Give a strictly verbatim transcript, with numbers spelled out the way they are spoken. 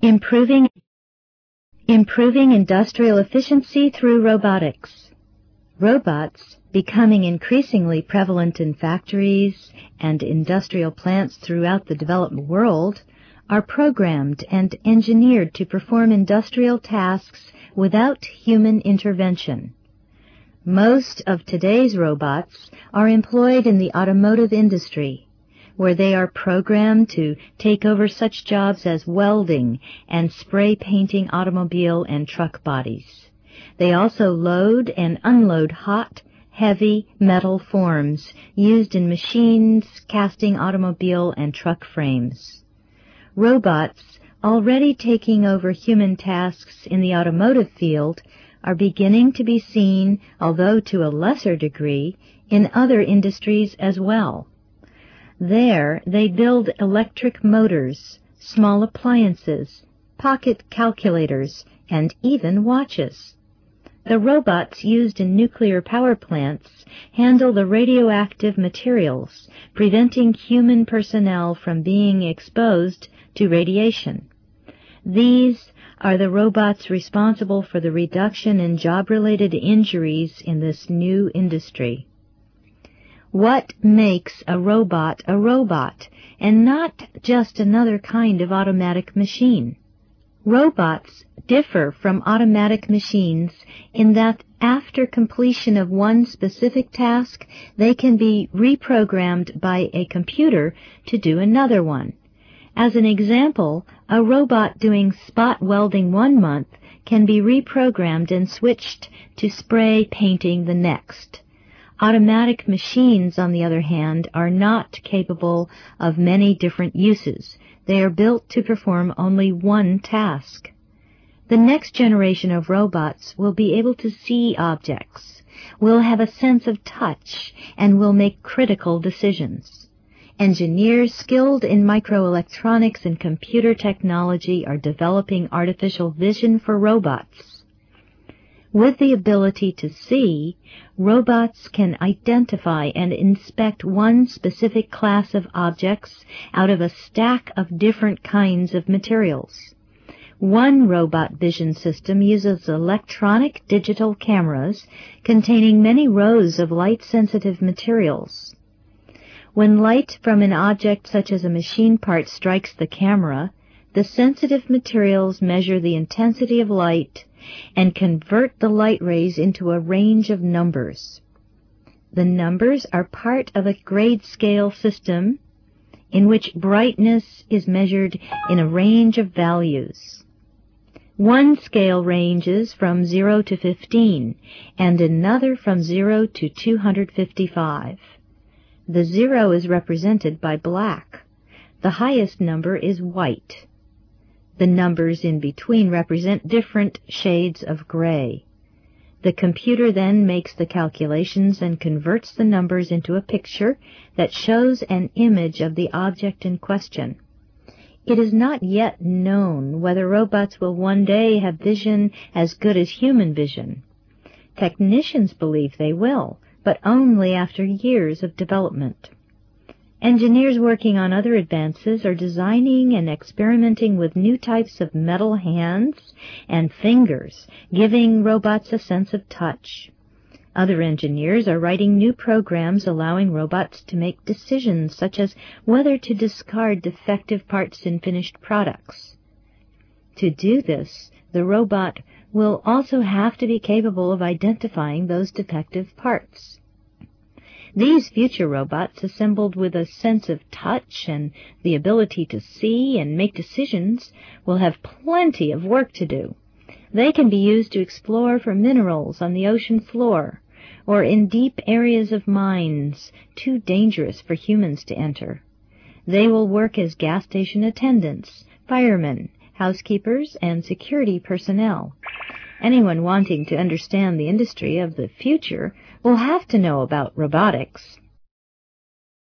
Improving, improving industrial efficiency through robotics. Robots, becoming increasingly prevalent in factories and industrial plants throughout the developed world, are programmed and engineered to perform industrial tasks without human intervention. Most of today's robots are employed in the automotive industry, where they are programmed to take over such jobs as welding and spray painting automobile and truck bodies. They also load and unload hot, heavy metal forms used in machines casting automobile and truck frames. Robots, already taking over human tasks in the automotive field, are beginning to be seen, although to a lesser degree, in other industries as well. There, they build electric motors, small appliances, pocket calculators, and even watches. The robots used in nuclear power plants handle the radioactive materials, preventing human personnel from being exposed to radiation. These are the robots responsible for the reduction in job-related injuries in this new industry. What makes a robot a robot, and not just another kind of automatic machine? Robots differ from automatic machines in that after completion of one specific task, they can be reprogrammed by a computer to do another one. As an example, a robot doing spot welding one month can be reprogrammed and switched to spray painting the next. Automatic machines, on the other hand, are not capable of many different uses. They are built to perform only one task. The next generation of robots will be able to see objects, will have a sense of touch, and will make critical decisions. Engineers skilled in microelectronics and computer technology are developing artificial vision for robots. With the ability to see, robots can identify and inspect one specific class of objects out of a stack of different kinds of materials. One robot vision system uses electronic digital cameras containing many rows of light-sensitive materials. When light from an object such as a machine part strikes the camera, the sensitive materials measure the intensity of light and convert the light rays into a range of numbers. The numbers are part of a grade scale system in which brightness is measured in a range of values. One scale ranges from zero to fifteen and another from zero to two hundred fifty-five. The zero is represented by black. The highest number is white. The numbers in between represent different shades of gray. The computer then makes the calculations and converts the numbers into a picture that shows an image of the object in question. It is not yet known whether robots will one day have vision as good as human vision. Technicians believe they will, but only after years of development. Engineers working on other advances are designing and experimenting with new types of metal hands and fingers, giving robots a sense of touch. Other engineers are writing new programs allowing robots to make decisions such as whether to discard defective parts in finished products. To do this, the robot will also have to be capable of identifying those defective parts. These future robots, assembled with a sense of touch and the ability to see and make decisions, will have plenty of work to do. They can be used to explore for minerals on the ocean floor or in deep areas of mines too dangerous for humans to enter. They will work as gas station attendants, firemen, housekeepers, and security personnel. Anyone wanting to understand the industry of the future will have to know about robotics.